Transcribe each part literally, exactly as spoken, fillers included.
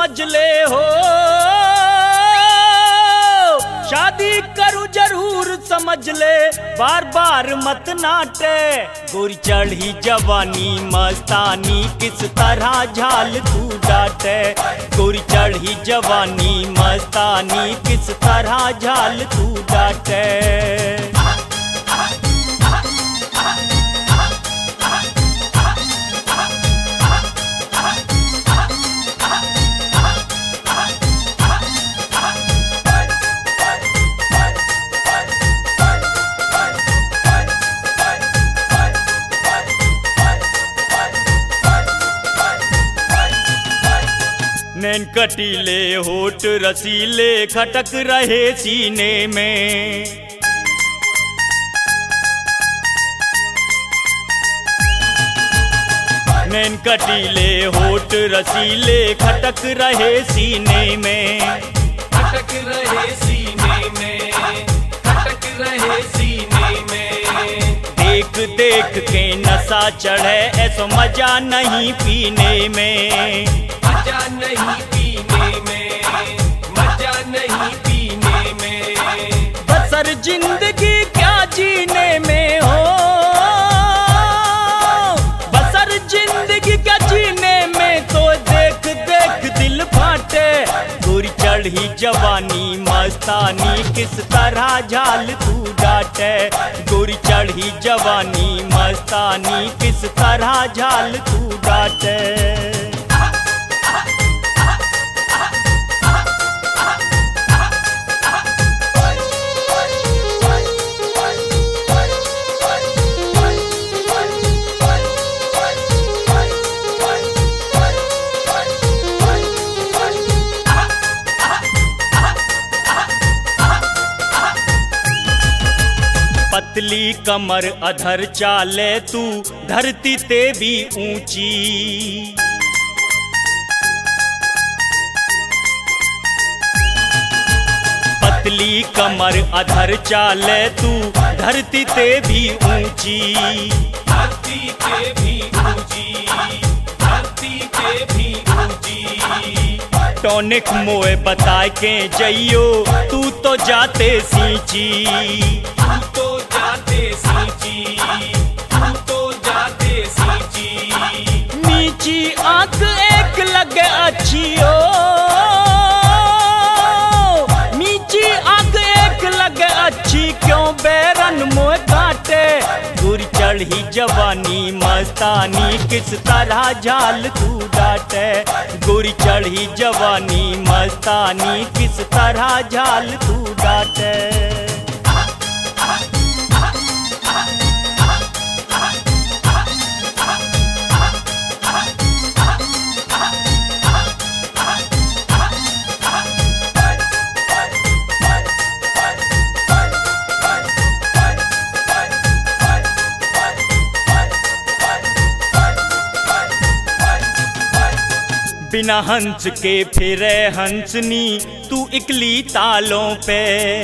समझ ले हो, शादी करूं जरूर समझ ले, बार बार मत नाटे। गोरी चढ़ी जवानी मस्तानी किस तरह झाल तू डाटे, गोरी चढ़ी जवानी मस्तानी किस तरह झाल तू डाटे। नैन कटीले होठ रसीले खटक रहे सीने में, नैन कटीले होठ रसीले खटक रहे सीने में, खटक रहे सीने में, खटक रहे सीने में। देख देख के नशा चढ़े ऐसो मजा नहीं पीने में, मजा नहीं पीने में, मजा नहीं पीने में। बसर जिंदगी क्या जीने में हो, बसर जिंदगी क्या जीने में, तो देख देख दिल फाटे। गोरी चढ़ी जवानी मस्तानी किस तरह झाल तू डाटे, गोरी चढ़ी जवानी मस्तानी किस तरह झाल तू डाटे। पतली कमर अधर चाले तू धरती ते भी ऊंची, पतली कमर अधर चाले तू धरती ते भी ऊंची, धरती पे भी ऊंची, धरती पे भी ऊंची। टॉनिक मोए बता के जइयो तू तो जाते सींची, तू तो जाते सींची, तू तो जाते सींची। नीची आंख एक लगे अच्छी हो, नीची आंख एक लगे अच्छी, क्यों बैरन मोए काटे। गोरी चढ़ी जवानी मस्तानी किस तरह झाल तू डाटे, गोरी चढ़ी जवानी मस्तानी किस तरह झाल तू डाटे। बिना हंस के फिरे हंसनी तू इकली तालों पे,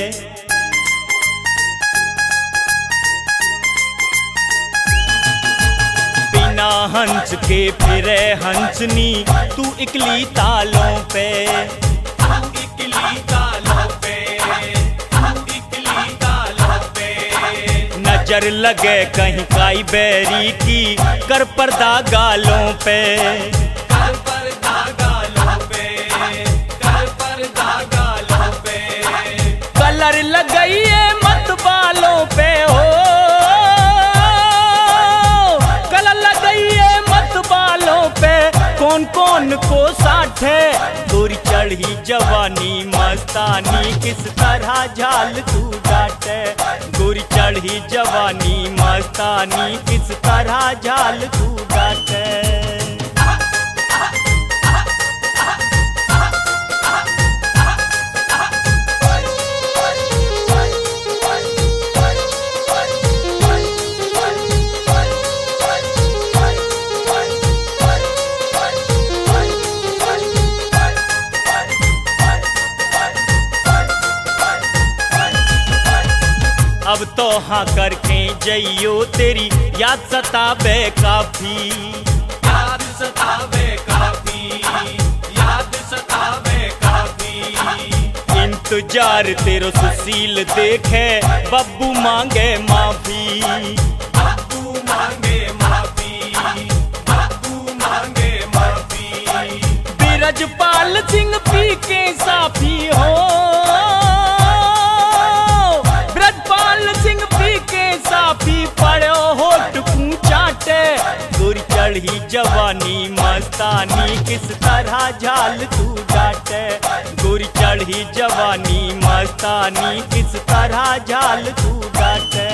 बिना हंस के फिरे हंसनी तू इकली तालों पे, तू इकली तालों पे, तू इकली तालों पे। नजर लगे कहीं काई बैरी की कर पर्दा गालों पे, कर पर्दा गालों पे, कर पर्दा गालों पे। कलर लगाइए मत बालों पे हो, कलर लगाइए मत बालों पे, कौन कौन को साठे। गोरी चढ़ी जवानी मस्तानी किस तरह झाल तू डाटे, गोरी चढ़ी जवानी मस्तानी किस तरह झाल तू डाटे। अब तो हाँ करके जइयो तेरी याद सतावे काफी, याद सतावे काफी, याद सतावे इंतजार तेरो सुशील देखे बब्बू मांगे माफी। बब्बू मांगे माफी, बब्बू मांगे माफी। बिरजपाल सिंह पी के साफी हो, ब्रजपाल सिंह पी के साफी पड़ो होठ पूछाटे। गोरी चढ़ी जवानी मस्तानी किस तरह झाल तू डाटे। गोरी चढ़ी जवानी मस्तानी किस तरह झाल तू डाटे।